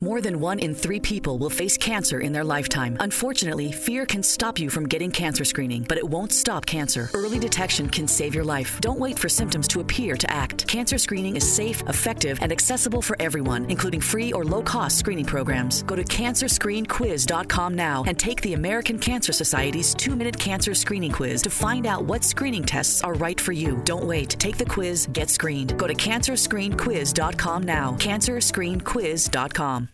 More than 1 in 3 people will face cancer in their lifetime. Unfortunately, fear can stop you from getting cancer screening, but it won't stop cancer. Early detection can save your life. Don't wait for symptoms to appear to act. Cancer screening is safe, effective, and accessible for everyone, including free or low-cost screening programs. Go to CancerScreenQuiz.com now and take the American Cancer Society's 2-minute cancer screening quiz to find out what screening tests are right for you. Don't wait. Take the quiz. Get screened. Go to CancerScreenQuiz.com now. CancerScreenQuiz.com.